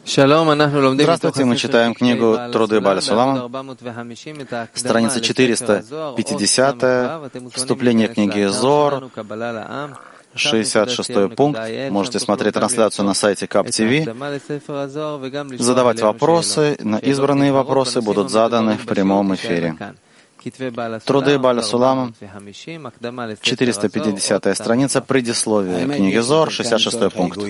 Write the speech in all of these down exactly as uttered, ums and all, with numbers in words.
Здравствуйте, мы читаем книгу «Труды Бааля Сулама», страница четыреста пятидесятая, вступление книги Зоар, шестьдесят шестой пункт. Можете смотреть трансляцию на сайте КАП-ТВ, задавать вопросы, избранные вопросы будут заданы в прямом эфире. Труды Бааля Сулама, четыреста пятидесятая страница, предисловие книги Зоар, шестьдесят шестой пункт.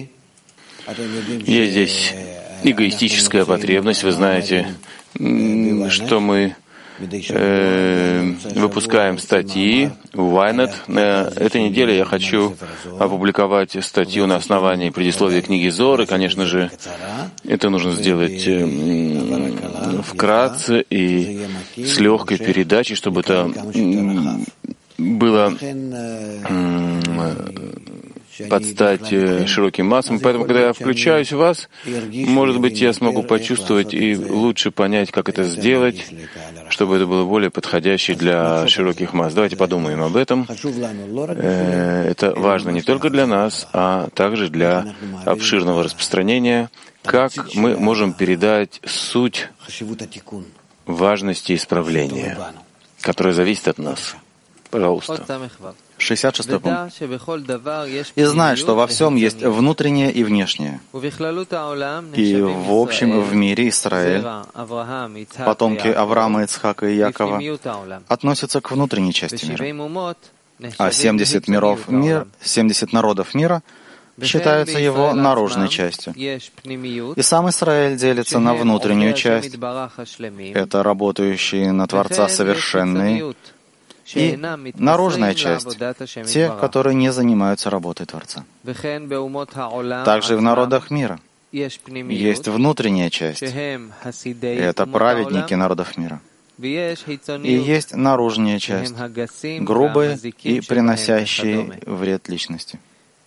Есть здесь эгоистическая потребность. Вы знаете, что мы э, выпускаем статьи в Ynet. На этой неделе я хочу опубликовать статью на основании предисловия книги Зоар. И, конечно же, это нужно сделать э, вкратце и с легкой передачей, чтобы это было э, под стать широким массам. Поэтому, когда я включаюсь в вас, может быть, я смогу почувствовать и лучше понять, как это сделать, чтобы это было более подходящее для широких масс. Давайте подумаем об этом. Это важно не только для нас, а также для обширного распространения, как мы можем передать суть важности исправления, которая зависит от нас. Пожалуйста. шестьдесят шестой пункт. «И знай, что во всем есть внутреннее и внешнее. И в общем в мире Израиль, потомки Авраама, Ицхака и Якова, относятся к внутренней части мира. А семьдесят миров мир, семьдесят народов мира считаются его наружной частью. И сам Израиль делится на внутреннюю часть. Это работающие на Творца совершенные, и наружная часть — те, которые не занимаются работой Творца. Также в народах мира есть внутренняя часть, и это праведники народов мира. И есть наружная часть, грубые и приносящие вред личности.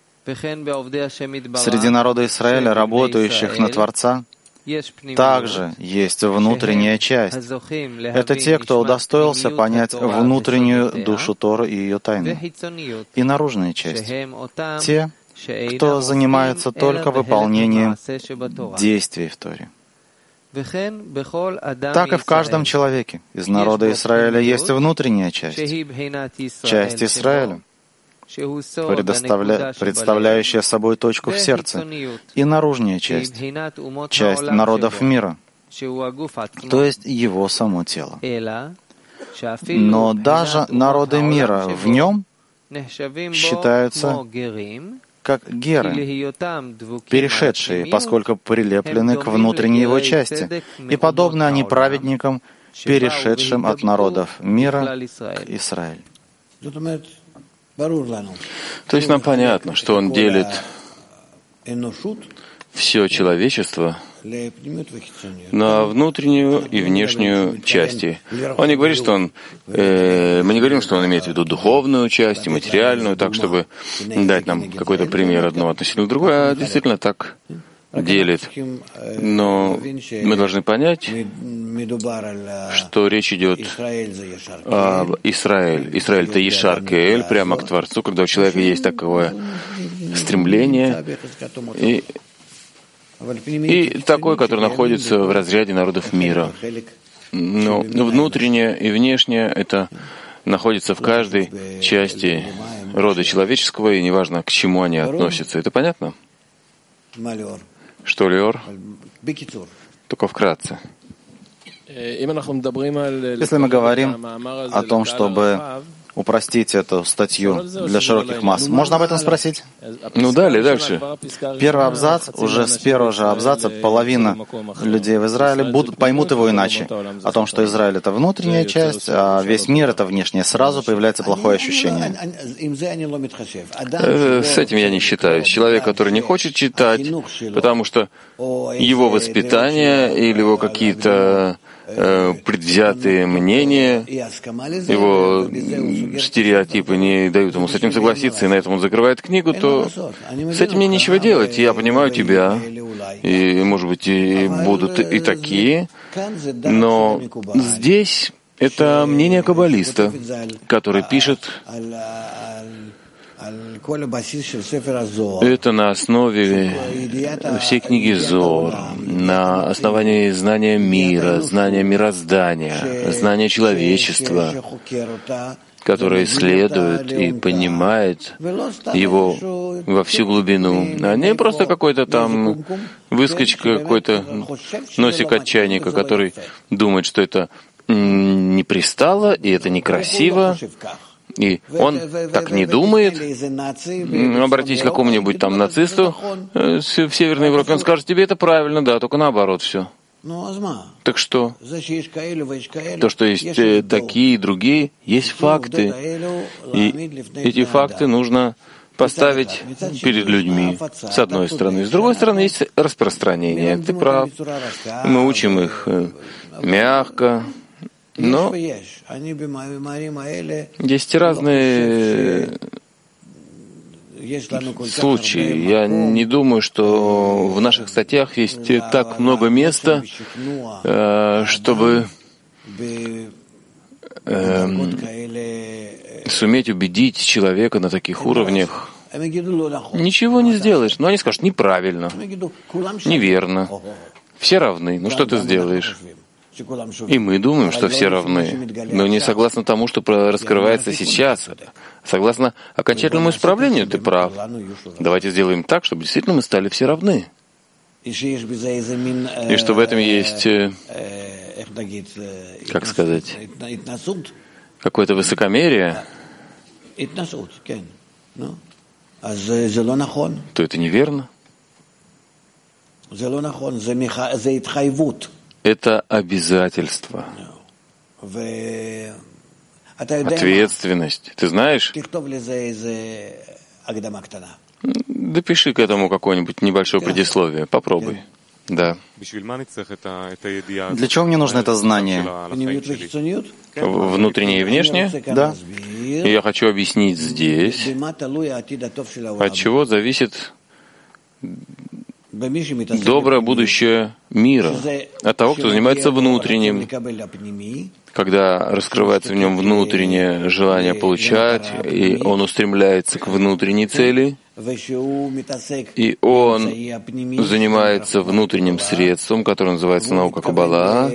Среди народа Израиля, работающих на Творца, также есть внутренняя часть. Это те, кто удостоился понять внутреннюю душу Торы и ее тайны. И наружная часть. Те, кто занимается только выполнением действий в Торе. Так и в каждом человеке из народа Израиля есть внутренняя часть, часть Израиля, предоставля... представляющая собой точку в сердце, и наружная часть, часть народов мира, то есть его само тело. Но даже народы мира в нем считаются как геры, перешедшие, поскольку прилеплены к внутренней его части, и подобны они праведникам, перешедшим от народов мира к Израилю. То есть нам понятно, что он делит все человечество на внутреннюю и внешнюю части. Он не говорит, что он, э, мы не говорим, что он имеет в виду духовную часть и материальную, так, чтобы дать нам какой-то пример одного относительно другого, а действительно так делит. Но мы должны понять, что речь идет об Израиле. Израиль — это Ешар Кеэль, прямо к Творцу, когда у человека есть такое стремление, и, и такой, который находится в разряде народов мира. Но внутреннее и внешнее — это находится в каждой части рода человеческого, и неважно, к чему они относятся. Это понятно? Что, Леор? Только вкратце. Если мы говорим о том, чтобы упростить эту статью для широких масс, можно об этом спросить? Ну, далее, дальше. Первый абзац, уже с первого же абзаца половина людей в Израиле будут, поймут его иначе. О том, что Израиль — это внутренняя часть, а весь мир — это внешняя. Сразу появляется плохое ощущение. С этим я не считаюсь. Человек, который не хочет читать, потому что его воспитание или его какие-то предвзятые мнения, его стереотипы не дают ему с этим согласиться, и на этом он закрывает книгу, то с этим мне нечего делать. Я понимаю тебя, и, может быть, и будут и такие, но здесь это мнение каббалиста, который пишет Это на основе всей книги Зор, на основании знания мира, знания мироздания, знания человечества, которое исследует и понимает его во всю глубину, а не просто какой-то там выскочка, какой-то носик от чайника, который думает, что это не пристало, и это некрасиво, и он так не думает. Обратись к какому-нибудь там нацисту в Северной Европе, он скажет, тебе это правильно, да, только наоборот все. Так что? То, что есть такие и другие, есть факты. И эти факты нужно поставить перед людьми, с одной стороны. С другой стороны, есть распространение. Ты прав. Мы учим их мягко, но есть разные случаи. Я не думаю, что в наших статьях есть так много места, чтобы суметь убедить человека на таких уровнях. Ничего не сделаешь. Но они скажут, неправильно, неверно. Все равны. Ну что ты сделаешь? И мы думаем, что все равны, но не согласно тому, что раскрывается сейчас. Согласно окончательному исправлению, ты прав. Давайте сделаем так, чтобы действительно мы стали все равны. И что в этом есть, как сказать, какое-то высокомерие, то это неверно. Это обязательство, ответственность. Ты знаешь? Допиши к этому какое-нибудь небольшое предисловие. Попробуй. Да. Для чего мне нужно это знание? Внутреннее и внешнее? Да. И я хочу объяснить здесь, от чего зависит доброе будущее мира, от того, кто занимается внутренним, когда раскрывается в нем внутреннее желание получать, и он устремляется к внутренней цели, и он занимается внутренним средством, которое называется наука Каббала,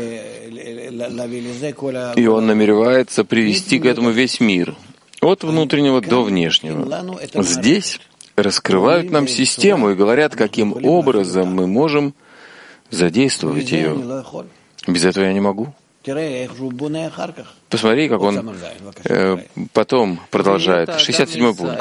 и он намеревается привести к этому весь мир, от внутреннего до внешнего. Здесь раскрывают нам систему и говорят, каким образом мы можем задействовать ее. Без этого я не могу. Посмотри, как он э, потом продолжает. шестьдесят седьмой пункт.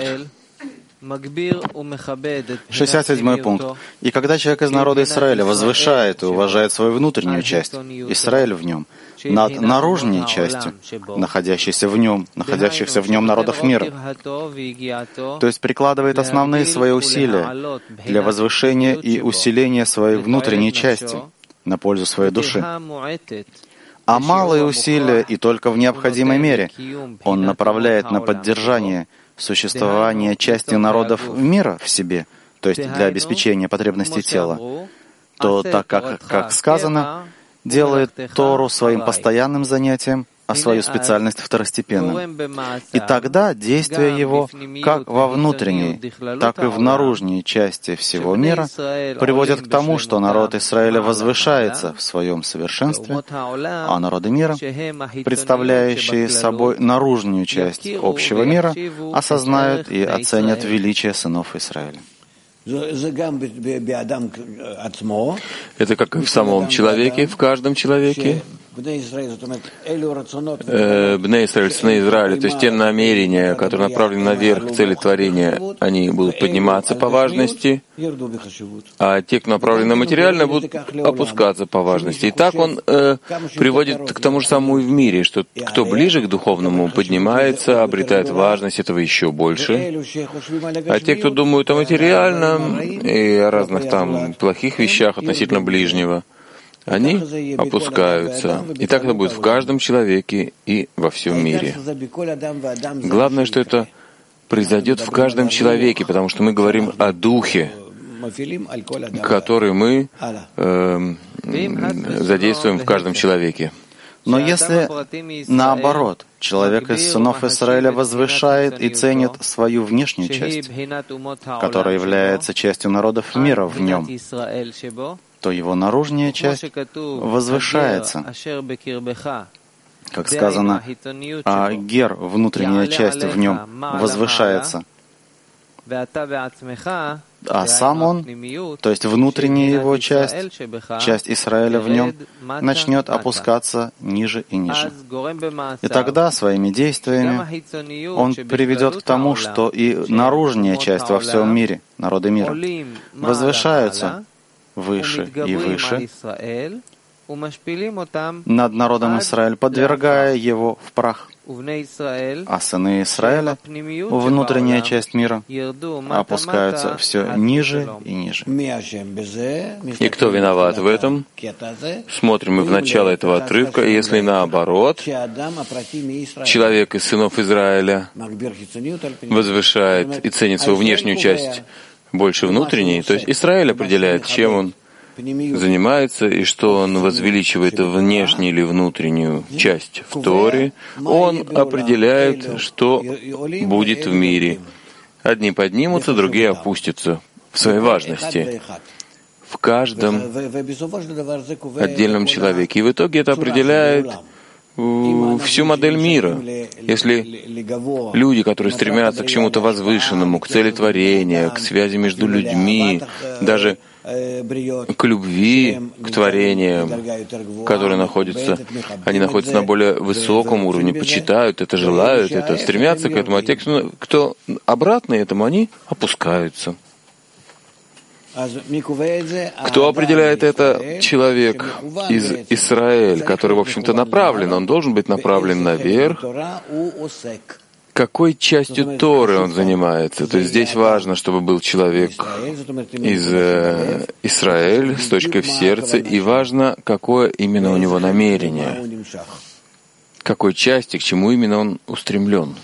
шестьдесят седьмой пункт. И когда человек из народа Израиля возвышает и уважает свою внутреннюю часть, Израиль в нем, над наружней частью, находящейся в нем, находящихся в нем народов мира, то есть прикладывает основные свои усилия для возвышения и усиления своей внутренней части на пользу своей души. А малые усилия и только в необходимой мере он направляет на поддержание существования части народов мира в себе, то есть для обеспечения потребностей тела, то так как, как сказано, делает Тору своим постоянным занятием, а свою специальность второстепенным. И тогда действие его как во внутренней, так и в наружней части всего мира приводят к тому, что народ Израиля возвышается в своем совершенстве, а народы мира, представляющие собой наружную часть общего мира, осознают и оценят величие сынов Израиля. Это как и в самом человеке, в каждом человеке. Бней Исраэль, сыны Израиля, то есть те намерения, которые направлены наверх, цели творения, они будут подниматься по важности, а те, кто направлены на материальное, будут опускаться по важности. И так он э, приводит к тому же самому и в мире, что кто ближе к духовному поднимается, обретает важность этого еще больше, а те, кто думают о материальном и о разных там плохих вещах относительно ближнего, они опускаются. И так это будет в каждом человеке и во всем мире. Главное, что это произойдет в каждом человеке, потому что мы говорим о духе, который мы э, задействуем в каждом человеке. Но если, наоборот, человек из сынов Израиля возвышает и ценит свою внешнюю часть, которая является частью народов мира в нем, то его наружная часть возвышается. Как сказано, а гер, внутренняя часть в нем, возвышается. А сам он, то есть внутренняя его часть, часть Израиля в нем, начнет опускаться ниже и ниже. И тогда своими действиями он приведет к тому, что и наружная часть во всем мире, народы мира, возвышаются выше и выше над народом Израиля, подвергая его в прах. А сыны Израиля, внутренняя часть мира, опускаются все ниже и ниже. И кто виноват в этом? Смотрим мы в начало этого отрывка, и если наоборот, человек из сынов Израиля возвышает и ценит свою внешнюю часть больше внутренней, то есть Израиль определяет, чем он занимается и что он возвеличивает внешнюю или внутреннюю часть в Торе, он определяет, что будет в мире. Одни поднимутся, другие опустятся в своей важности в каждом отдельном человеке. И в итоге это определяет всю модель мира. Если люди, которые стремятся к чему-то возвышенному, к цели творения, к связи между людьми, даже к любви, к творениям, которые находятся, они находятся на более высоком уровне, почитают это, желают это, стремятся к этому, а те, кто обратно этому, они опускаются. Кто определяет это? Человек из Израиля, который, в общем-то, направлен, он должен быть направлен наверх. Какой частью Торы он занимается? То есть здесь важно, чтобы был человек из э, Израиля с точкой в сердце, и важно, какое именно у него намерение, какой части, к чему именно он устремлен.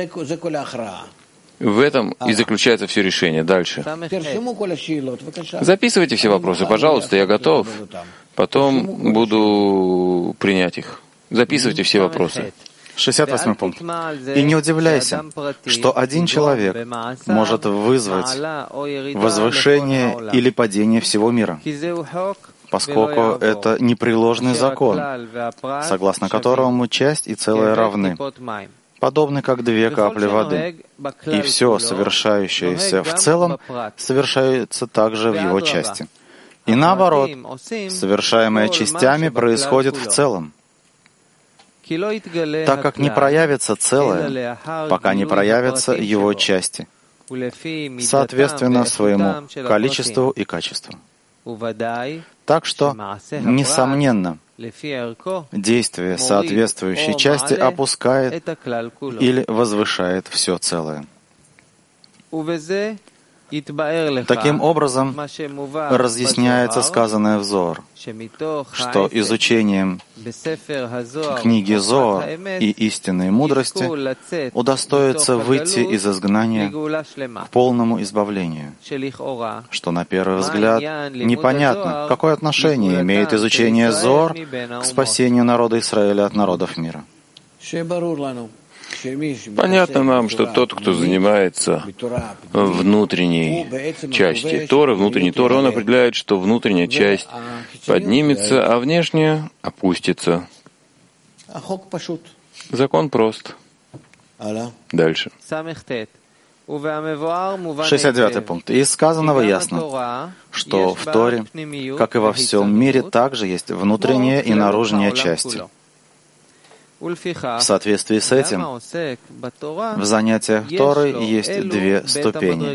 В этом и заключается все решение. Дальше. Записывайте все вопросы, пожалуйста, я готов. Потом буду принять их. Записывайте все вопросы. шестьдесят восьмой пункт. «И не удивляйся, что один человек может вызвать возвышение или падение всего мира, поскольку это непреложный закон, согласно которому часть и целое равны, подобны как две капли воды, и все, совершающееся в целом, совершается также в его части. И наоборот, совершаемое частями происходит в целом, так как не проявится целое, пока не проявятся его части, соответственно своему количеству и качеству. Так что, несомненно, действие соответствующей части опускает или возвышает все целое. Таким образом, разъясняется сказанное в Зоар, что изучением книги Зоар и истинной мудрости удостоится выйти из изгнания к полному избавлению, что на первый взгляд непонятно, какое отношение имеет изучение Зоар к спасению народа Израиля от народов мира. Понятно нам, что тот, кто занимается внутренней частью Торы, внутренней Торы, он определяет, что внутренняя часть поднимется, а внешняя опустится. Закон прост. Дальше. шестьдесят девятый пункт. Из сказанного ясно, что в Торе, как и во всем мире, также есть внутренняя и наружная части. В соответствии с этим, в занятиях Торы есть две ступени.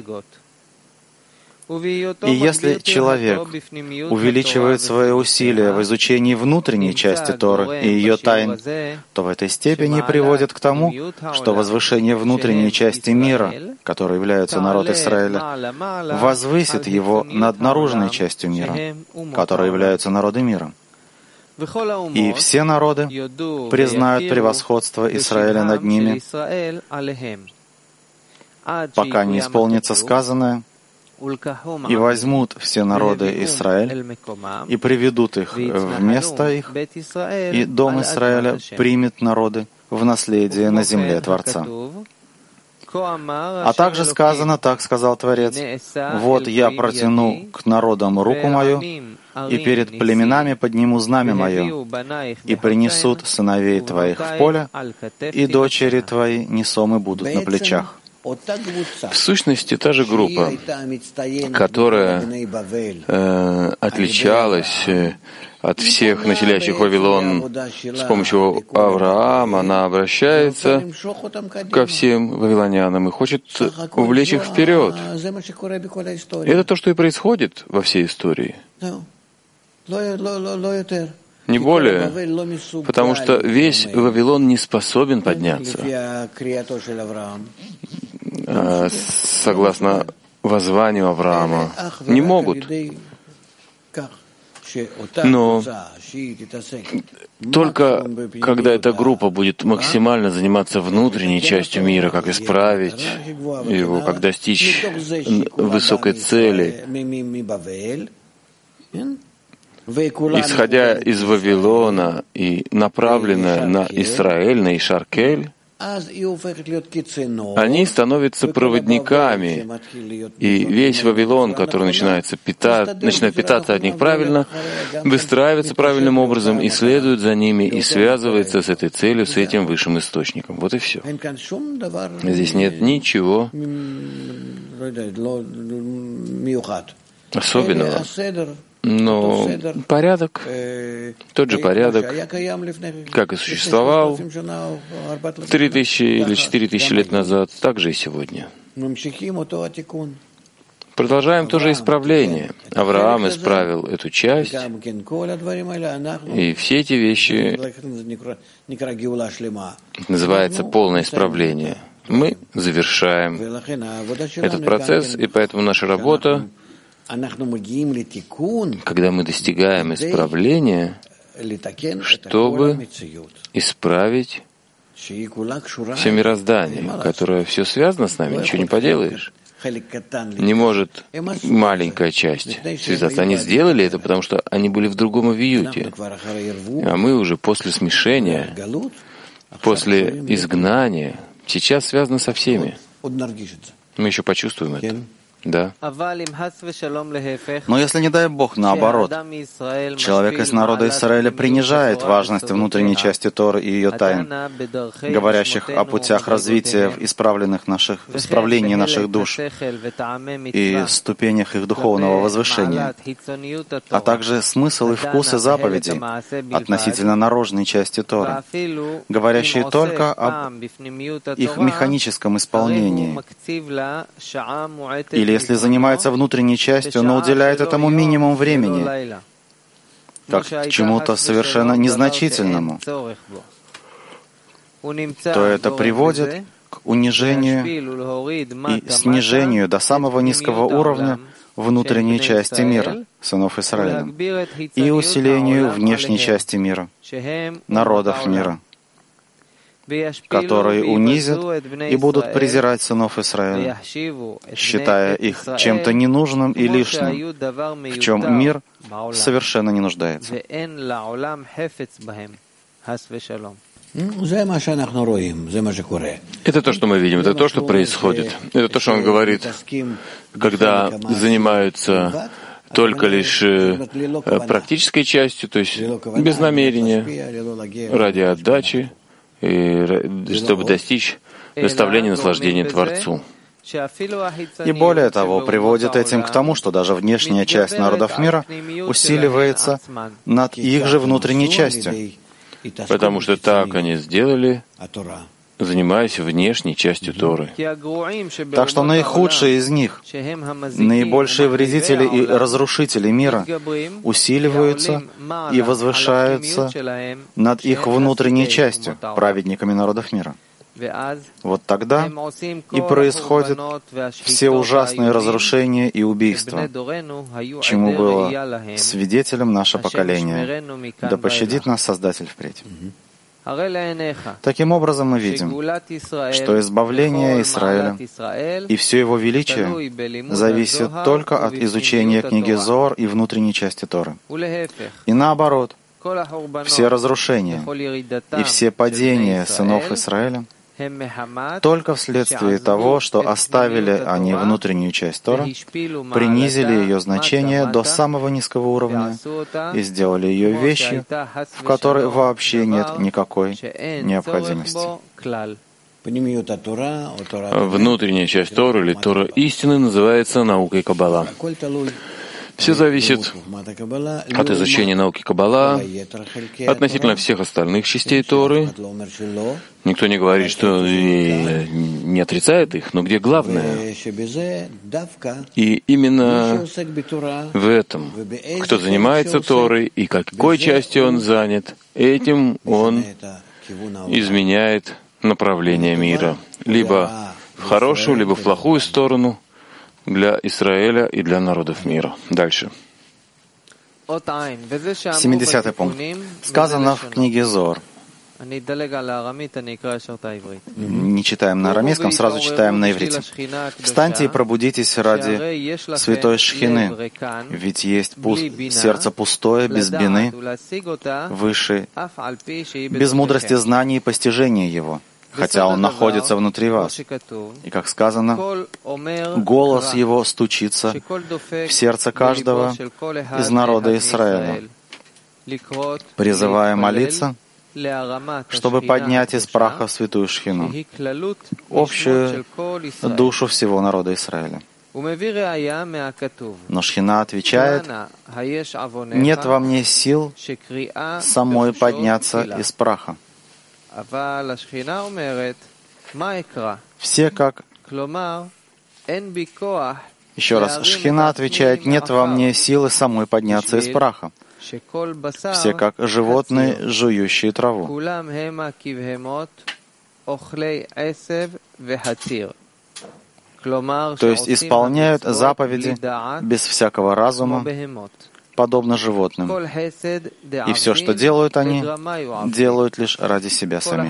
И если человек увеличивает свои усилия в изучении внутренней части Торы и ее тайн, то в этой степени приводит к тому, что возвышение внутренней части мира, которой является народ Израиля, возвысит его над наружной частью мира, которой являются народы мира. И все народы признают превосходство Израиля над ними, пока не исполнится сказанное: и возьмут все народы Израиль и приведут их в место их, и дом Израиля примет народы в наследие на земле Творца. А также сказано, так сказал Творец: «Вот я протяну к народам руку мою, и перед племенами подниму знамя мое, и принесут сыновей твоих в поле, и дочери твои несомы будут на плечах». В сущности, та же группа, которая э, отличалась от всех населяющих Вавилон с помощью Авраама, она обращается ко всем вавилонянам и хочет увлечь их вперед. И это то, что и происходит во всей истории. Не более, потому что весь Вавилон не способен подняться. Согласно воззванию Авраама, не могут. Но только когда эта группа будет максимально заниматься внутренней частью мира, как исправить его, как достичь высокой цели, исходя из Вавилона и направленная на Израиль, на Ишаркель, они становятся проводниками, и весь Вавилон, который начинается питать, начинает питаться от них правильно, выстраивается правильным образом и следует за ними, и связывается с этой целью, с этим высшим источником. Вот и все. Здесь нет ничего особенного. Но порядок, тот же порядок, как и существовал три тысячи или четыре тысячи лет назад, так же и сегодня. Продолжаем то же исправление. Авраам исправил эту часть, и все эти вещи называется полное исправление. Мы завершаем этот процесс, и поэтому наша работа, когда мы достигаем исправления, чтобы исправить все мироздание, которое все связано с нами, ничего не поделаешь. Не может маленькая часть связаться. Они сделали это, потому что они были в другом авиюте. А мы уже после смешения, после изгнания, сейчас связаны со всеми. Мы еще почувствуем это. Да. Но если, не дай Бог, наоборот, человек из народа Израиля принижает важность внутренней части Торы и ее тайн, говорящих о путях развития в исправленных наших, исправлении наших душ и ступенях их духовного возвышения, а также смысл и вкусы заповедей относительно наружной части Торы, говорящие только об их механическом исполнении, или если занимается внутренней частью, но уделяет этому минимум времени, как к чему-то совершенно незначительному, то это приводит к унижению и снижению до самого низкого уровня внутренней части мира, сынов Израиля, и усилению внешней части мира, народов мира, которые унизят и будут презирать сынов Израиля, считая их чем-то ненужным и лишним, в чем мир совершенно не нуждается. Это то, что мы видим, это то, что происходит. Это то, что он говорит, когда занимаются только лишь практической частью, то есть без намерения, ради отдачи, и чтобы достичь доставления наслаждения Творцу. И более того, приводит этим к тому, что даже внешняя часть народов мира усиливается над их же внутренней частью. Потому что так они сделали, занимаясь внешней частью Торы. Так что наихудшие из них, наибольшие вредители и разрушители мира, усиливаются и возвышаются над их внутренней частью, праведниками народов мира. Вот тогда и происходят все ужасные разрушения и убийства, чему было свидетелем наше поколение. Да пощадит нас Создатель впредь. Таким образом, мы видим, что избавление Израиля и все его величие зависит только от изучения книги Зоар и внутренней части Торы. И наоборот, все разрушения и все падения сынов Израиля только вследствие того, что оставили они внутреннюю часть Торы, принизили ее значение до самого низкого уровня и сделали ее вещью, в которой вообще нет никакой необходимости. Внутренняя часть Торы или Тора истины называется наукой Каббала. Все зависит от изучения науки Каббала относительно всех остальных частей Торы. Никто не говорит, что не отрицает их, но где главное? И именно в этом, кто занимается Торой и какой частью он занят, этим он изменяет направление мира. Либо в хорошую, либо в плохую сторону, для Израиля и для народов мира. Дальше. семидесятый пункт. Сказано в книге Зоар. Не читаем на арамейском, сразу читаем на иврите. «Встаньте и пробудитесь ради святой Шхины, ведь есть пуст... сердце пустое, без бины, выше, без мудрости знаний и постижения его, хотя он находится внутри вас. И, как сказано, голос его стучится в сердце каждого из народа Израиля, призывая молиться, чтобы поднять из праха святую Шхину, общую душу всего народа Израиля». Но Шхина отвечает: «Нет во мне сил самой подняться из праха». Все как... Еще раз, Шхина отвечает: «Нет во мне силы самой подняться из праха». Все как животные, жующие траву. То есть исполняют заповеди без всякого разума, подобно животным. И все, что делают они, делают лишь ради себя самих.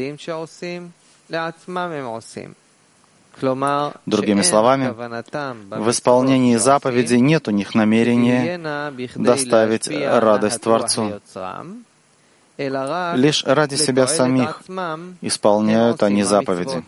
Другими словами, в исполнении заповедей нет у них намерения доставить радость Творцу. Лишь ради себя самих исполняют они заповеди.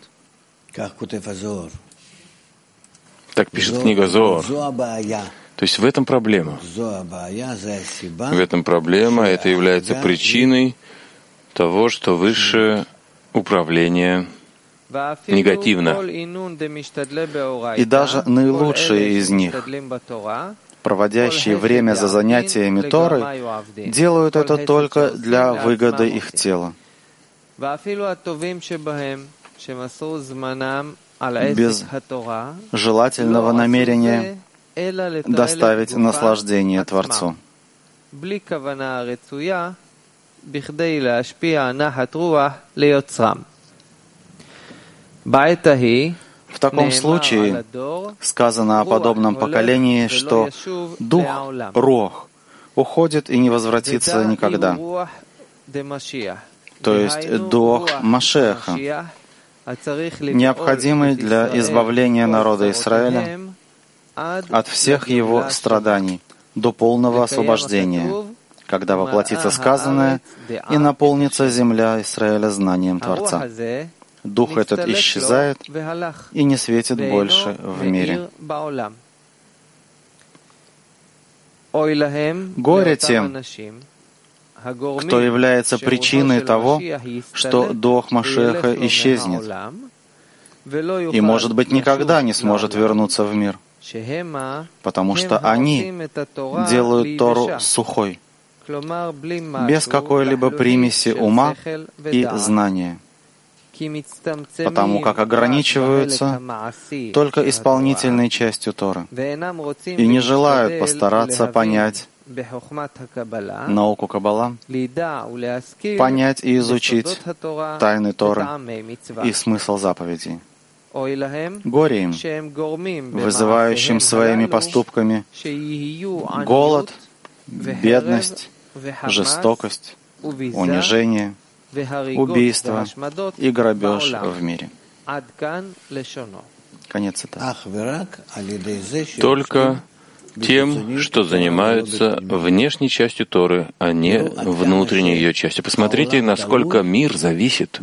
Так пишет книга Зоар. То есть в этом проблема. В этом проблема, это является причиной того, что высшее управление негативно. И даже наилучшие из них, проводящие время за занятиями Торой, делают это только для выгоды их тела, без желательного намерения доставить наслаждение Творцу. В таком случае сказано о подобном поколении, что дух Руах уходит и не возвратится никогда. То есть дух Машеха, необходимый для избавления народа Израиля от всех его страданий до полного освобождения, когда воплотится сказанное и наполнится земля Израиля знанием Творца. Дух этот исчезает и не светит больше в мире. Горе тем, кто является причиной того, что дух Машеха исчезнет и, может быть, никогда не сможет вернуться в мир, потому что они делают Тору сухой, без какой-либо примеси ума и знания, потому как ограничиваются только исполнительной частью Торы и не желают постараться понять науку Каббала, понять и изучить тайны Торы и смысл заповедей. Горе им, вызывающим своими поступками голод, бедность, жестокость, унижение, убийство и грабеж в мире. Конец цитаты. Только тем, что занимаются внешней частью Торы, а не внутренней ее частью. Посмотрите, насколько мир зависит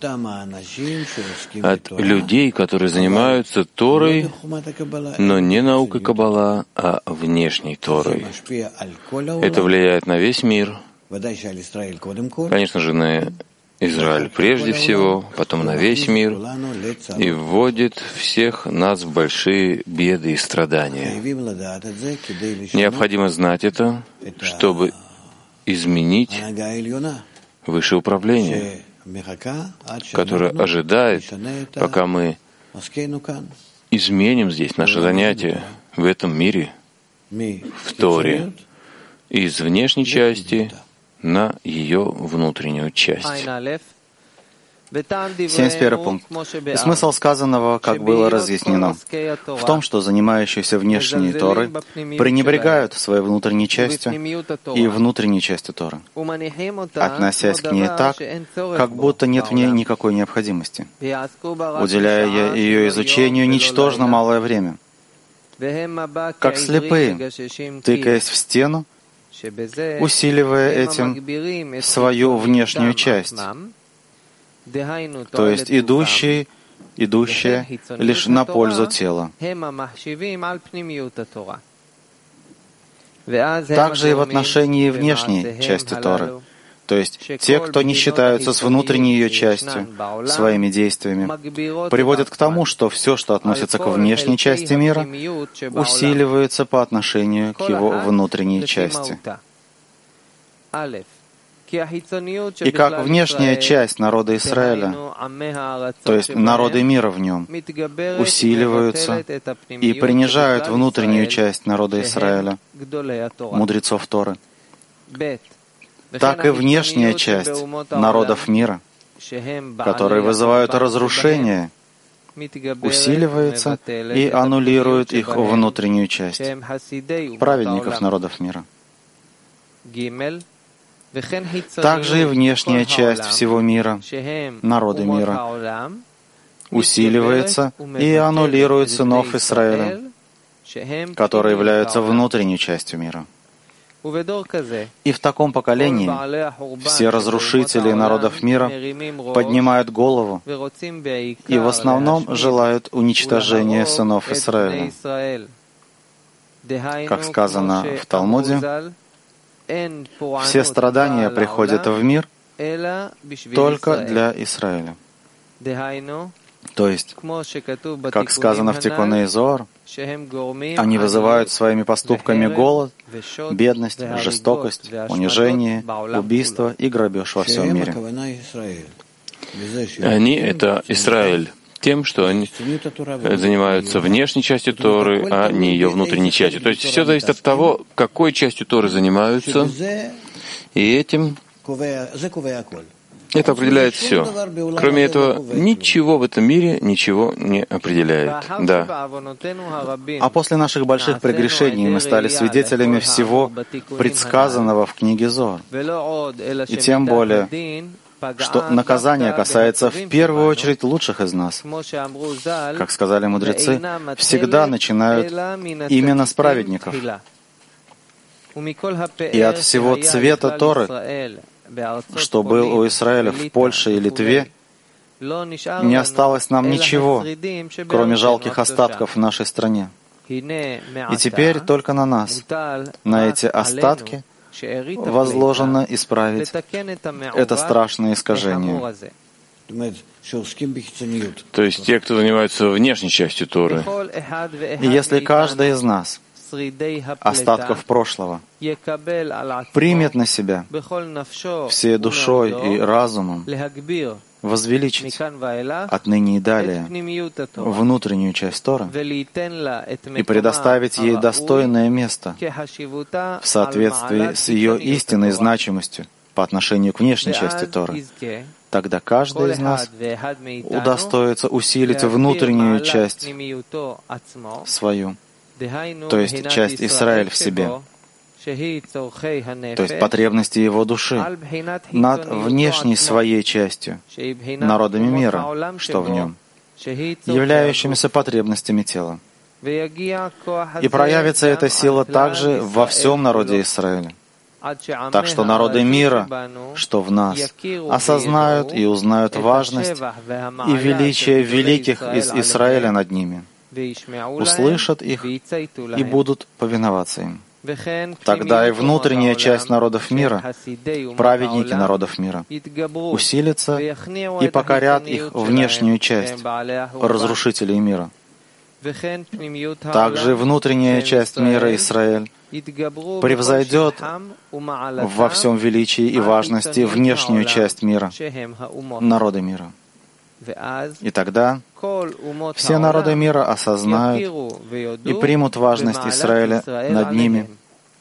от людей, которые занимаются Торой, но не наукой Каббала, а внешней Торой. Это влияет на весь мир, конечно же, на Израиль прежде всего, потом на весь мир, и вводит всех нас в большие беды и страдания. Необходимо знать это, чтобы изменить высшее управление, которое ожидает, пока мы изменим здесь наше занятие в этом мире, в Торе, из внешней части на ее внутреннюю часть. семьдесят первый пункт. И смысл сказанного, как было разъяснено, в том, что занимающиеся внешней Торой пренебрегают своей внутренней частью и внутренней частью Торы, относясь к ней так, как будто нет в ней никакой необходимости, уделяя ее изучению ничтожно малое время, как слепые, тыкаясь в стену, усиливая этим свою внешнюю часть, то есть идущие, идущие лишь на пользу тела. Также и в отношении внешней части Торы, то есть те, кто не считаются с внутренней ее частью своими действиями, приводят к тому, что все, что относится к внешней части мира, усиливается по отношению к его внутренней части. И как внешняя часть народа Израиля, то есть народы мира в нем, усиливаются и принижают внутреннюю часть народа Израиля, мудрецов Торы, так и внешняя часть народов мира, которые вызывают разрушение, усиливается и аннулирует их внутреннюю часть, праведников народов мира. Также и внешняя часть всего мира, народы мира, усиливается и аннулирует сынов Израиля, которые являются внутренней частью мира. И в таком поколении все разрушители народов мира поднимают голову и в основном желают уничтожения сынов Израиля. Как сказано в Талмуде, все страдания приходят в мир только для Израиля. То есть, как сказано в Тикуне Зоар, они вызывают своими поступками голод, бедность, жестокость, унижение, убийство и грабеж во всем мире. Они — это Израиль тем, что они занимаются внешней частью Торы, а не ее внутренней частью. То есть все зависит от того, какой частью Торы занимаются, и этим это определяет все. Кроме этого, ничего в этом мире ничего не определяет. Да. А после наших больших прегрешений мы стали свидетелями всего предсказанного в книге Зоар. И тем более, что наказание касается в первую очередь лучших из нас. Как сказали мудрецы, всегда начинают именно с праведников. И от всего цвета Торы, что был у Израиля в Польше и Литве, не осталось нам ничего, кроме жалких остатков в нашей стране. И теперь только на нас, на эти остатки, возложено исправить это страшное искажение. То есть те, кто занимаются внешней частью Торы. И если каждый из нас остатков прошлого примет на себя всей душой и разумом возвеличить отныне и далее внутреннюю часть Торы и предоставить ей достойное место в соответствии с ее истинной значимостью по отношению к внешней части Торы, тогда каждый из нас удостоится усилить внутреннюю часть свою, то есть часть Израиль в себе, то есть потребности его души, над внешней своей частью, народами мира, что в нем, являющимися потребностями тела. И проявится эта сила также во всем народе Израиля. Так что народы мира, что в нас, осознают и узнают важность и величие великих из Израиля над ними, услышат их и будут повиноваться им. Тогда и внутренняя часть народов мира, праведники народов мира, усилятся и покорят их внешнюю часть, разрушителей мира. Также внутренняя часть мира Израиль превзойдет во всем величии и важности внешнюю часть мира, народы мира. И тогда все народы мира осознают и примут важность Израиля над ними,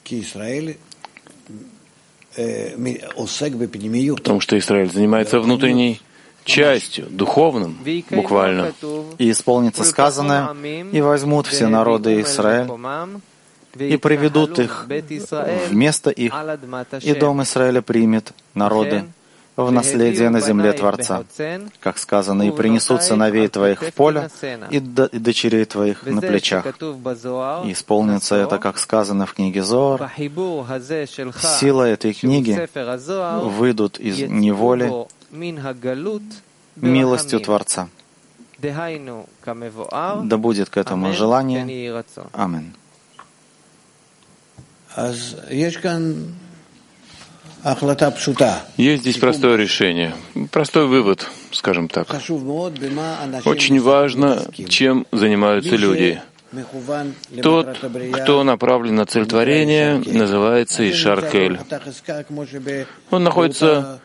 потому что Израиль занимается внутренней частью, духовным, буквально. И исполнится сказанное, и возьмут все народы Израиля, и приведут их вместо их, и дом Израиля примет народы в наследие на земле Творца, как сказано, и принесут сыновей твоих в поле, и дочерей твоих на плечах. И исполнится это, как сказано в книге Зоар. Сила этой книги выйдут из неволи милостью Творца. Да будет к этому желание. Аминь. Есть здесь простое решение, простой вывод, скажем так. Очень важно, чем занимаются люди. Тот, кто направлен на цель творения, называется Ишар-Кель. Он находится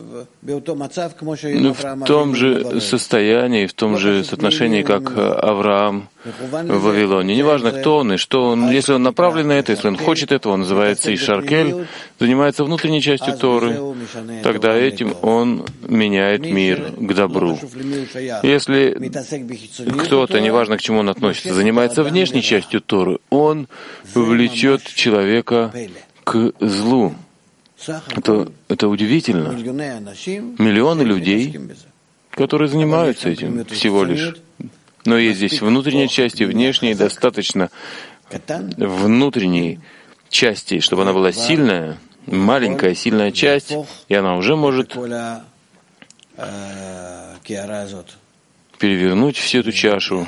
в том же состоянии, в том же соотношении, как Авраам в Вавилоне. Неважно, кто он и что он, если он направлен на это, если он хочет этого, он называется Ишар-Кель, занимается внутренней частью Торы, тогда этим он меняет мир к добру. Если кто-то, неважно, к чему он относится, занимается внешней частью Торы, он влечет человека к злу. Это, это удивительно. Миллионы людей, которые занимаются этим всего лишь. Но есть здесь внутренняя часть и внешняя, достаточно внутренней части, чтобы она была сильная, маленькая сильная часть, и она уже может перевернуть всю эту чашу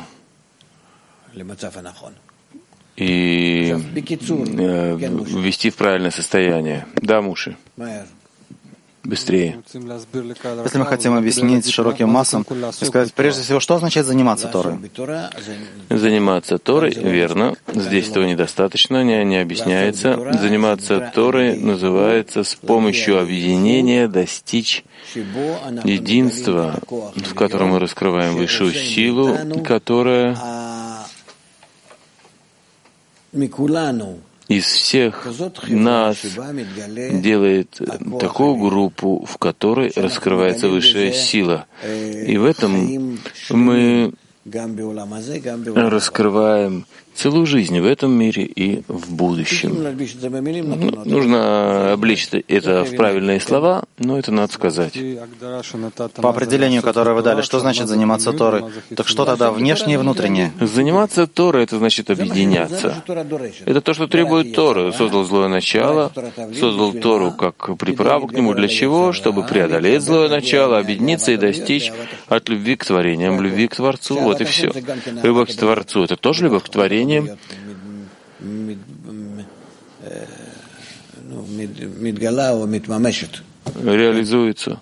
и э, ввести в правильное состояние. Да, Муши? Быстрее. Если мы хотим объяснить широким массам, и сказать, прежде всего, что означает заниматься Торой? Заниматься Торой, верно. Здесь этого недостаточно, не, не объясняется. Заниматься Торой называется с помощью объединения достичь единства, в котором мы раскрываем высшую силу, которая из всех нас делает такую группу, в которой раскрывается высшая сила. И в этом мы раскрываем целую жизнь в этом мире и в будущем. Нужно облечь это в правильные слова, но это надо сказать. По определению, которое вы дали, что значит заниматься Торой? Так что тогда внешнее и внутреннее? Заниматься Торой — это значит объединяться. Это то, что требует Торы. Создал злое начало, создал Тору как приправу к нему. Для чего? Чтобы преодолеть злое начало, объединиться и достичь от любви к творениям, любви к Творцу. Вот и все. Любовь к Творцу — это тоже любовь к творениям. Реализуется.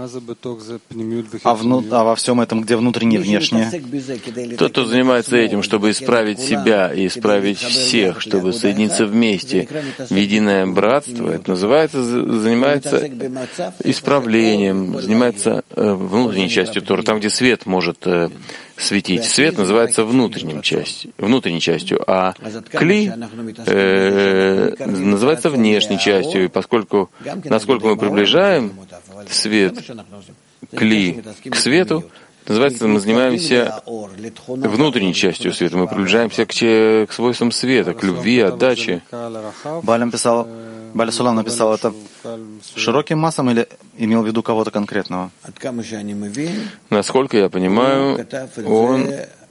А, вну, а во всем этом, где внутреннее и внешнее? Тот, кто занимается этим, чтобы исправить себя и исправить всех, чтобы соединиться вместе в единое братство, это называется, занимается исправлением, занимается э, внутренней частью Торы, там, где свет может э, светить. Свет называется внутренним частью, внутренней частью, а кли э, называется внешней частью. И поскольку, насколько мы приближаем свет, кли к свету, Называется, мы занимаемся внутренней частью света. Мы приближаемся к, че, к свойствам света, к любви, отдаче. Балям писал, Баля Сулам написал это широким массам или имел в виду кого-то конкретного? Насколько я понимаю, он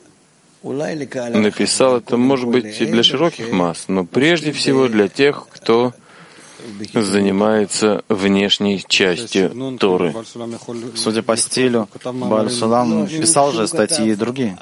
написал это, может быть, и для широких масс, но прежде всего для тех, кто занимается внешней частью Торы. Судя по стилю, Баль Сулам писал же статьи и другие.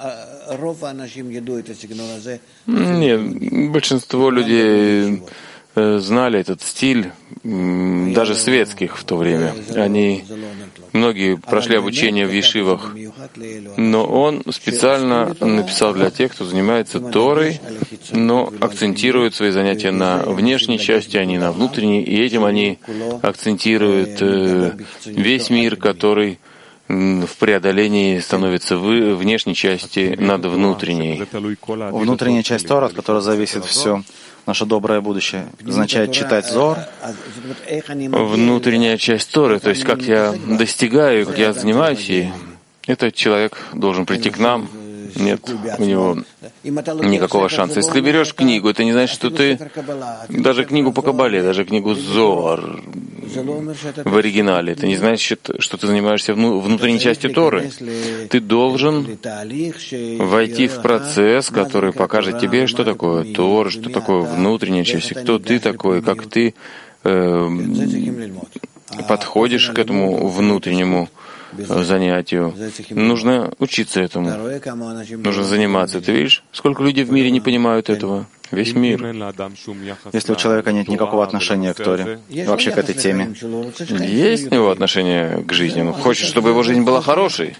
Нет, большинство людей знали этот стиль, даже светских в то время. Они, многие прошли обучение в ешивах, но он специально написал для тех, кто занимается Торой, но акцентирует свои занятия на внешней части, а не на внутренней, и этим они акцентируют весь мир, который в преодолении становится в внешней части над внутренней. Внутренняя часть Тора, от которой зависит все наше доброе будущее, означает читать Зор. Внутренняя часть Торы, то есть как я достигаю, как я занимаюсь ей, этот человек должен прийти к нам. Нет у него никакого шанса. Если ты берешь книгу, это не значит, что ты даже книгу по Кабале, даже книгу Зоар в оригинале, это не значит, что ты занимаешься внутренней частью Торы. Ты должен войти в процесс, который покажет тебе, что такое Тора, что такое внутренняя часть, кто ты такой, как ты э, подходишь к этому внутреннему занятию. Нужно учиться этому. Нужно заниматься. Ты видишь, сколько людей в мире не понимают этого? Весь мир. Если у человека нет никакого отношения к Торе, вообще к этой теме. Есть у него отношение к жизни. Он хочет, чтобы его жизнь была хорошей.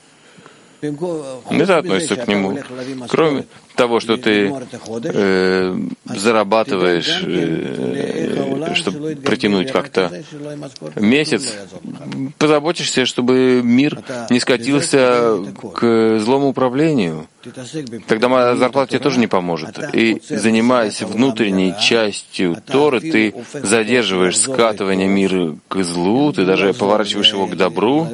Это относится к нему. Кроме того, что ты э, зарабатываешь, э, чтобы протянуть как-то месяц, позаботишься, чтобы мир не скатился к злому управлению. Тогда зарплата тебе тоже не поможет. И занимаясь внутренней частью Торы, ты задерживаешь скатывание мира к злу, ты даже поворачиваешь его к добру,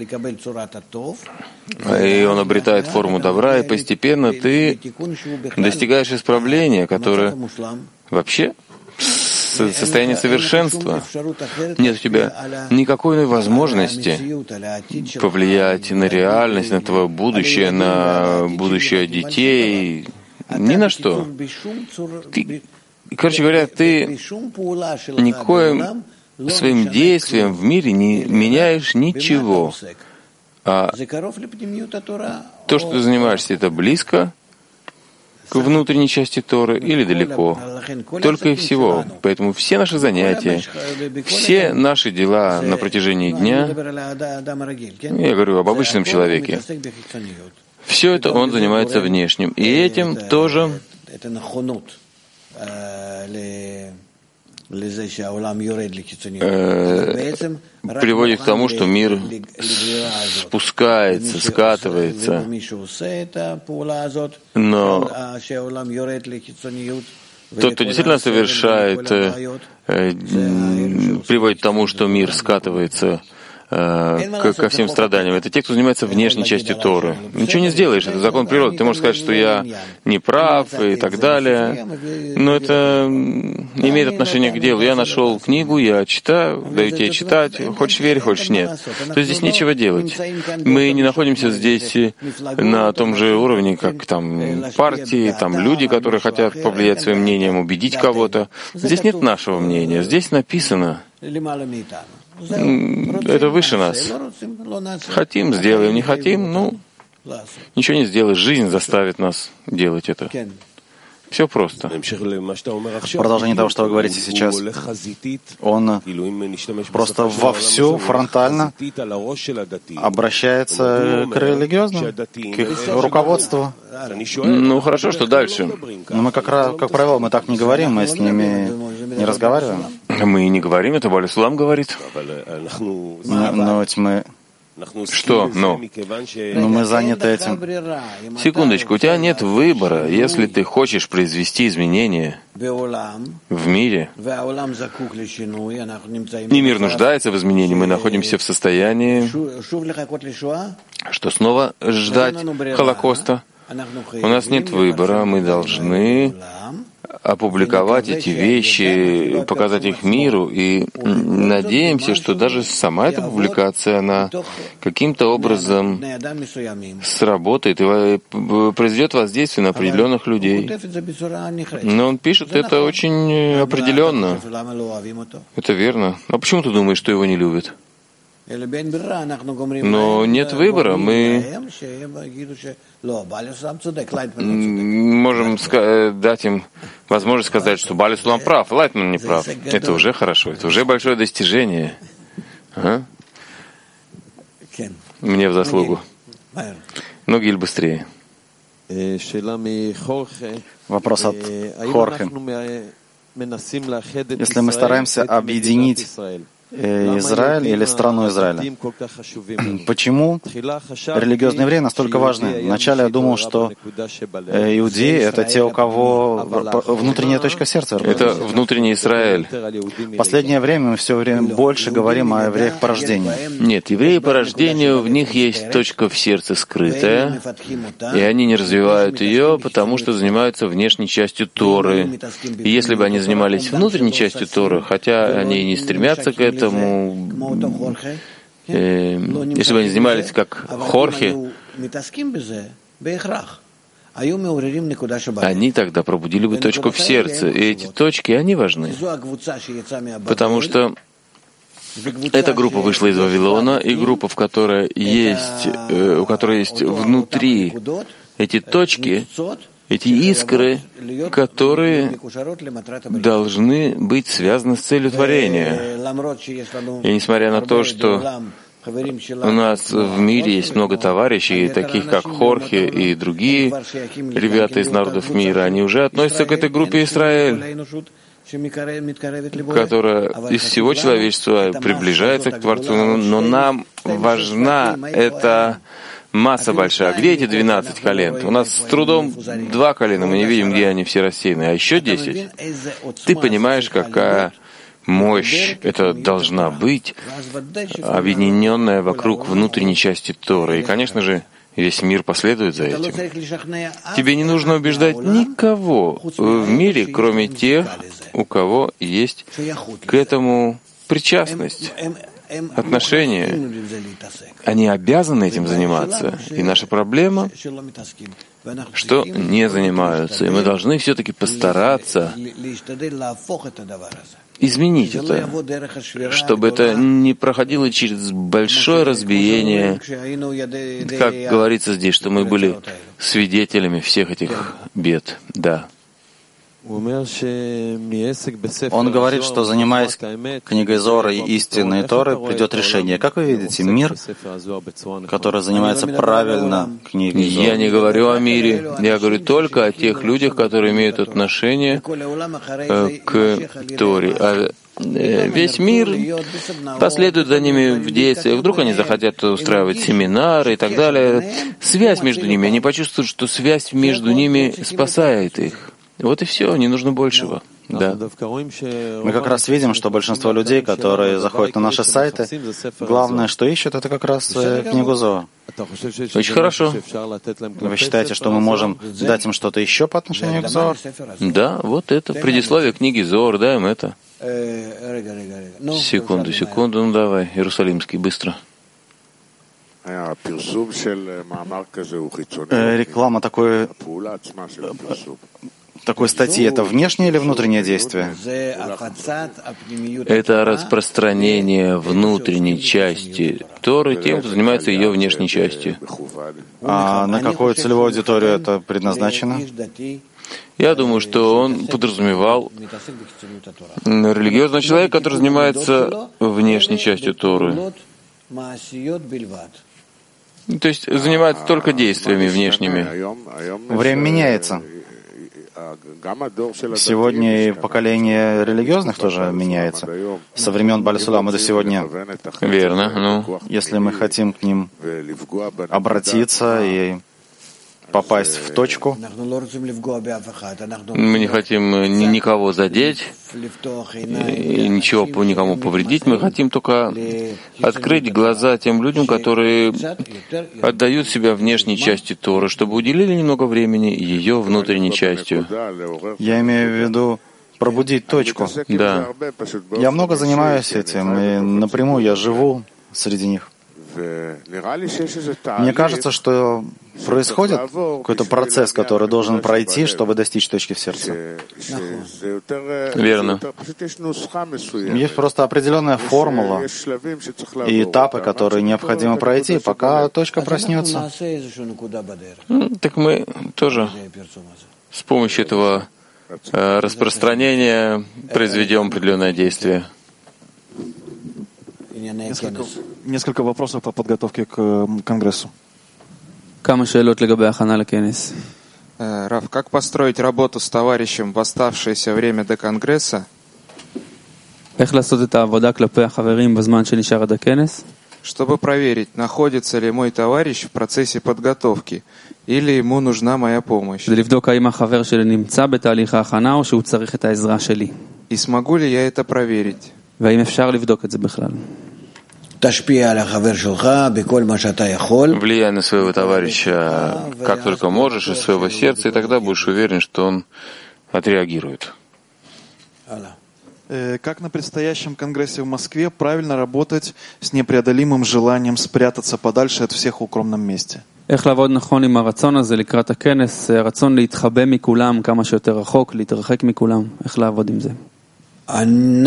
и он обретает форму добра, и постепенно ты достигаешь исправления, которое вообще состояние совершенства. Нет у тебя никакой возможности повлиять на реальность, на твое будущее, на будущее детей, ни на что. Ты, короче говоря, ты никоим своим действием в мире не меняешь ничего. А то, что ты занимаешься, это близко к внутренней части Торы или далеко. Только и всего. Поэтому все наши занятия, все наши дела на протяжении дня, я говорю об обычном человеке, все это он занимается внешним. И этим тоже приводит к тому, что мир спускается, скатывается. Но тот, кто действительно совершает, приводит к тому, что мир скатывается Ко, ко всем страданиям. Это те, кто занимается внешней частью Торы. Ничего не сделаешь, это закон природы. Ты можешь сказать, что я не прав и так далее, но это не имеет отношения к делу. Я нашел книгу, я читаю, даю тебе читать, хочешь верь, хочешь нет. То есть здесь нечего делать. Мы не находимся здесь на том же уровне, как там партии, там люди, которые хотят повлиять своим мнением, убедить кого-то. Здесь нет нашего мнения, здесь написано. Это выше нас. Хотим, сделаем, не хотим, ну, ничего не сделаешь. Жизнь заставит нас делать это. Все просто. В продолжение того, что вы говорите сейчас, он просто вовсю фронтально обращается к религиозному, к их руководству. Ну, хорошо, что дальше? Но мы, как, как правило, мы так не говорим, мы с ними не разговариваем. Мы не говорим, это Баля Сулам говорит. Но, но ведь мы Что? Но. Но мы заняты этим. Секундочку, у тебя нет выбора, если ты хочешь произвести изменения в мире. И мир нуждается в изменении. Мы находимся в состоянии, что снова ждать Холокоста. У нас нет выбора, мы должны опубликовать эти вещи, показать их миру, и надеемся, что даже сама эта публикация, она каким-то образом сработает и произведет воздействие на определенных людей. Но он пишет это очень определенно. Это верно. А почему ты думаешь, что его не любят? Но нет выбора. Мы можем дать им возможность сказать, что Бааль Сулам прав, Лайтман не прав. Это уже хорошо, это уже большое достижение. А? Мне в заслугу. Ну, Гиль, быстрее. Вопрос от Хорхе. Если мы стараемся объединить Израиль или страну Израиля. Почему религиозные евреи настолько важны? Вначале я думал, что иудеи — это те, у кого внутренняя точка сердца. Это внутренний Израиль. В последнее время мы все время больше говорим о евреях по рождению. Нет, евреи по рождению, в них есть точка в сердце скрытая, и они не развивают ее, потому что занимаются внешней частью Торы. И если бы они занимались внутренней частью Торы, хотя они и не стремятся к этому, Этому, э, если бы они занимались как Хорхе, они тогда пробудили бы точку в сердце. И эти точки, они важны. Потому что эта группа вышла из Вавилона, и группа, в которой есть, э, у которой есть внутри эти точки, эти искры, которые должны быть связаны с целью творения. И несмотря на то, что у нас в мире есть много товарищей, таких как Хорхе и другие ребята из народов мира, они уже относятся к этой группе Израиль, которая из всего человечества приближается к Творцу. Но нам важна эта масса большая. Где эти двенадцать колен? У нас с трудом два колена, мы не видим, где они все рассеяны. А еще десять. Ты понимаешь, какая мощь это должна быть, объединенная вокруг внутренней части Торы. И, конечно же, весь мир последует за этим. Тебе не нужно убеждать никого в мире, кроме тех, у кого есть к этому причастность, отношения. Они обязаны этим заниматься. И наша проблема, что не занимаются. И мы должны все-таки постараться изменить это, чтобы это не проходило через большое разбиение, как говорится здесь, что мы были свидетелями всех этих бед. Да. Он говорит, что, занимаясь книгой Зора и истинной Торы, придет решение. Как вы видите, мир, который занимается правильно книгой Зора? Я не говорю о мире. Я говорю только о тех людях, которые имеют отношение к Торе. А весь мир последует за ними в действиях. Вдруг они захотят устраивать семинары и так далее. Связь между ними. Они почувствуют, что связь между ними спасает их. Вот и все, не нужно большего. Да. Мы как раз видим, что большинство людей, которые заходят на наши сайты, главное, что ищут, это как раз книгу Зоар. Очень хорошо. Вы считаете, что мы можем дать им что-то еще по отношению к Зоар? Да, вот это предисловие книги Зоар, даем это. Секунду, секунду, ну давай, Иерусалимский, быстро. Реклама такой, такой статьи — это внешнее или внутреннее действие? Это распространение внутренней части Торы тем, кто занимается ее внешней частью. А на какую целевую аудиторию это предназначено? Я думаю, что он подразумевал религиозного человека, который занимается внешней частью Торы. То есть занимается только действиями внешними. Время меняется. Сегодня и поколение религиозных тоже меняется. Со времен Баль-Сулама до сегодня. Верно. Ну. Если мы хотим к ним обратиться и попасть в точку, мы не хотим никого задеть, и ничего по никому повредить. Мы хотим только открыть глаза тем людям, которые отдают себя внешней части Торы, чтобы уделили немного времени ее внутренней частью. Я имею в виду пробудить точку. Да. Я много занимаюсь этим, и напрямую я живу среди них. Мне кажется, что происходит какой-то процесс, который должен пройти, чтобы достичь точки в сердце. Верно. Есть просто определенная формула и этапы, которые необходимо пройти, пока точка проснется. Так мы тоже с помощью этого распространения произведем определенное действие. Несколько, несколько вопросов по подготовке к конгрессу. Рав, как построить работу с товарищем в оставшееся время до конгресса? Чтобы проверить, находится ли мой товарищ в процессе подготовки, или ему нужна моя помощь. И смогу ли я это проверить? Влияй на своего товарища как только можешь из своего сердца, и тогда будешь уверен, что он отреагирует. Как на предстоящем конгрессе в Москве правильно работать с непреодолимым желанием спрятаться подальше от всех в укромном месте? איך לעבוד נכון עם הרצון הזה לקראת הכנס, הרצון להתחבא מכולם כמה שיותר רחוק, להתרחק מכולם, איך לעבוד עם זה? Я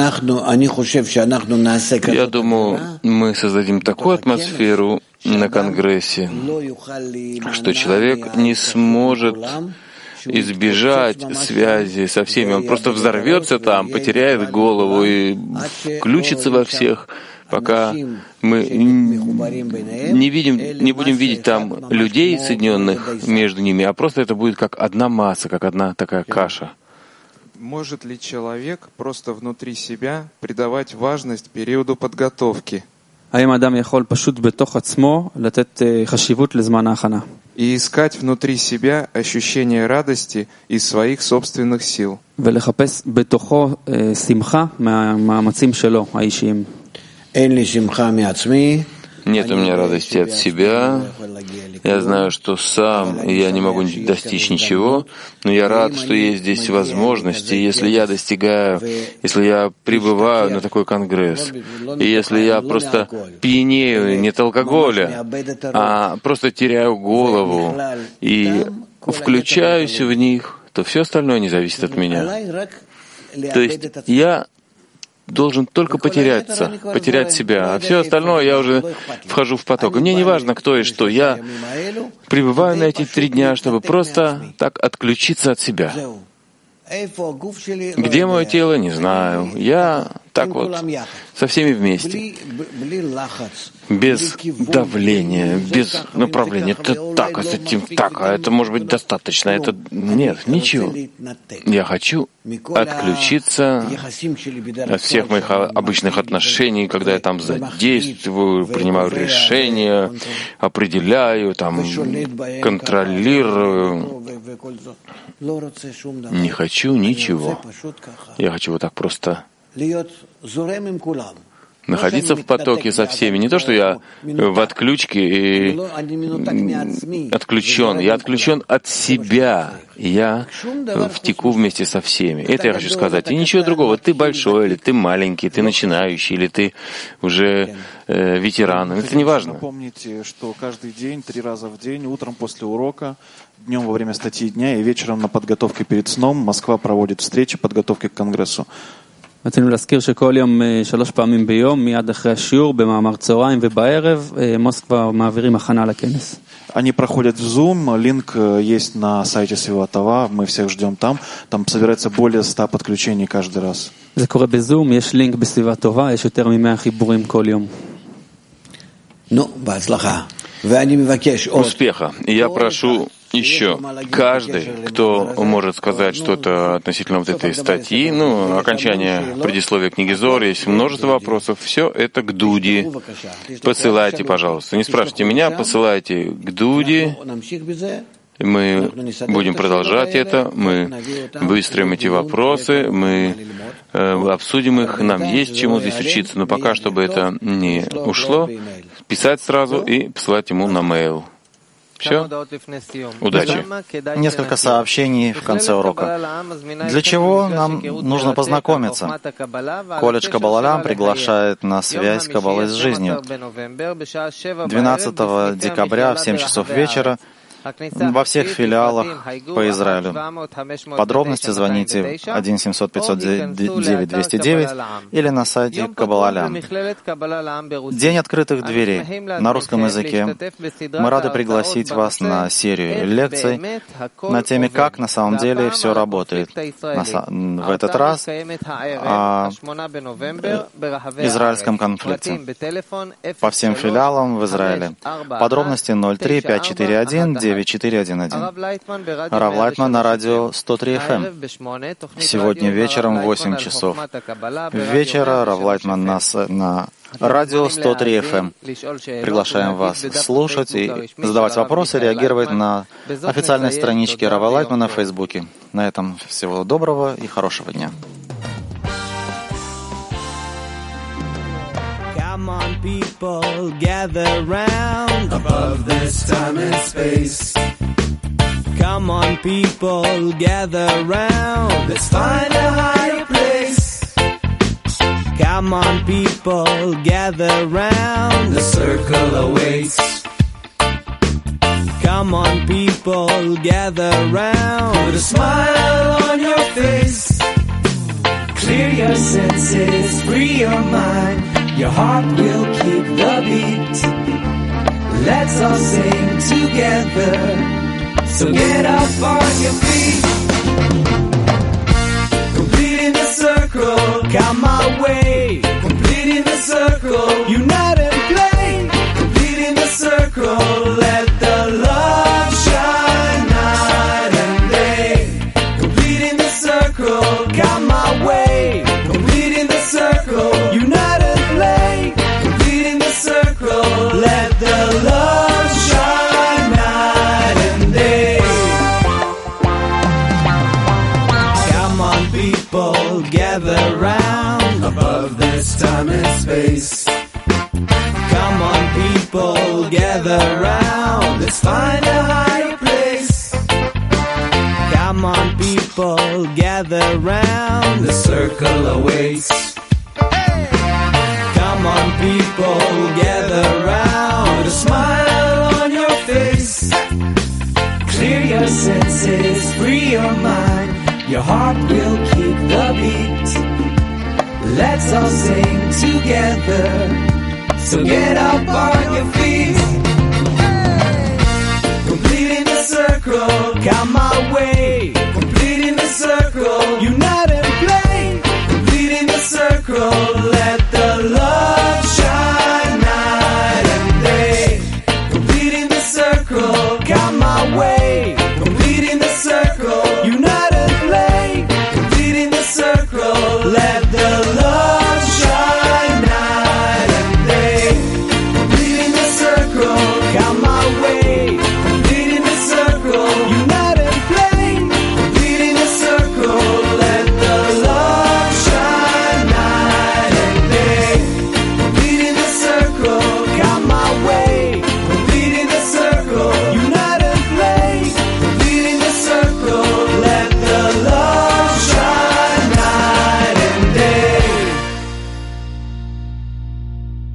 думаю, мы создадим такую атмосферу на Конгрессе, что человек не сможет избежать связи со всеми. Он просто взорвется там, потеряет голову и включится во всех, пока мы не видим, не будем видеть там людей, соединенных между ними, а просто это будет как одна масса, как одна такая каша. Может ли человек просто внутри себя придавать важность периоду подготовки? И искать внутри себя ощущение радости из своих собственных сил. Нет у меня радости от себя. Я знаю, что сам я не могу достичь ничего, но я рад, что есть здесь возможности. Если я достигаю, если я прибываю на такой конгресс, и если я просто пьянею не от алкоголя, а просто теряю голову и включаюсь в них, то все остальное не зависит от меня. То есть я должен только потеряться, потерять себя, а все остальное я уже вхожу в поток. И мне не важно, кто и что. Я пребываю на эти три дня, чтобы просто так отключиться от себя. Где мое тело, не знаю. Я так вот, со всеми вместе. Без давления, без направления. Это так, а с этим так, а это может быть достаточно. Это нет, ничего. Я хочу отключиться от всех моих обычных отношений, когда я там задействую, принимаю решения, определяю, там, контролирую. Не хочу ничего. Я хочу вот так просто находиться в потоке со всеми. Не то, что я в отключке и отключен. Я отключен от себя. Я втеку вместе со всеми. Это я хочу сказать. И ничего другого. Ты большой, или ты маленький, ты начинающий, или ты уже э, ветеран. Это не важно. Помните, что каждый день, три раза в день, утром после урока, днем во время статьи дня и вечером на подготовке перед сном Москва проводит встречи подготовки к Конгрессу. רצינו להזכיר שכל יום, שלוש פעמים ביום, מיד אחרי השיעור, במאמר צהריים ובערב, מוסקבה מעבירים הכנה לכנס. Они проходят в Zoom, линк есть на сайте Свиватова, мы всех ждем там. Там собирается более ста подключений каждый раз. זה קורה בזום, יש לינק בסביבתова, יש יותר ממאה חיבורים כל יום. נו, בהצלחה. ואני מבקש עוד. Успеха. И я прошу Еще каждый, кто может сказать что-то относительно вот этой статьи, ну, окончание предисловия книги Зор, есть множество вопросов. Все это к Дуди. Посылайте, пожалуйста. Не спрашивайте меня, посылайте к Дуди. Мы будем продолжать это, мы выстроим эти вопросы, мы э, обсудим их, нам есть чему здесь учиться, но пока, чтобы это не ушло, писать сразу и посылать ему на мейл. Все. Удачи. Несколько сообщений в конце урока. Для чего нам нужно познакомиться? Колледж Каббала приглашает на связь Каббалы с жизнью. двенадцатого декабря в семь часов вечера во всех филиалах по Израилю. Подробности звоните один семьсот пятьсот девять двести девять или на сайте Каббала. День открытых дверей на русском языке. Мы рады пригласить вас на серию лекций на теме, как на самом деле все работает. В этот раз о израильском конфликте. По всем филиалам в Израиле. Подробности ноль три пять четыре один девять четыре один один. Рав Лайтман на радио сто три эф эм. Сегодня вечером в восемь часов вечера Рав Лайтман на, на радио сто три эф эм. Приглашаем вас слушать и задавать вопросы, реагировать на официальной страничке Рава Лайтмана в Фейсбуке. На этом всего доброго и хорошего дня. Come on, people, gather round above this time and space. Come on, people, gather round. Let's find a higher place. Come on, people, gather round. The circle awaits. Come on, people, gather round. Put a smile on your face. Clear your senses, free your mind. Your heart will keep the beat. Let's all sing together. So get up on your feet. Completing the circle, come my way. Completing the circle, unite and play. Completing the circle, let the love shine night and day. Completing the circle, come my way. Completing the circle, unite and play. Completing the circle, let the love shine night and day. Come on, people, gather round above this time and space. Come on, people, gather round. Let's find a higher place. Come on, people, gather round. The circle awaits. Come on, people, gather round. A smile on your face. Clear your senses, free your mind. Your heart will keep the beat. Let's all sing together. So get up on your feet. Completing the circle, come my way. Completing the circle, unite and play. Completing the circle.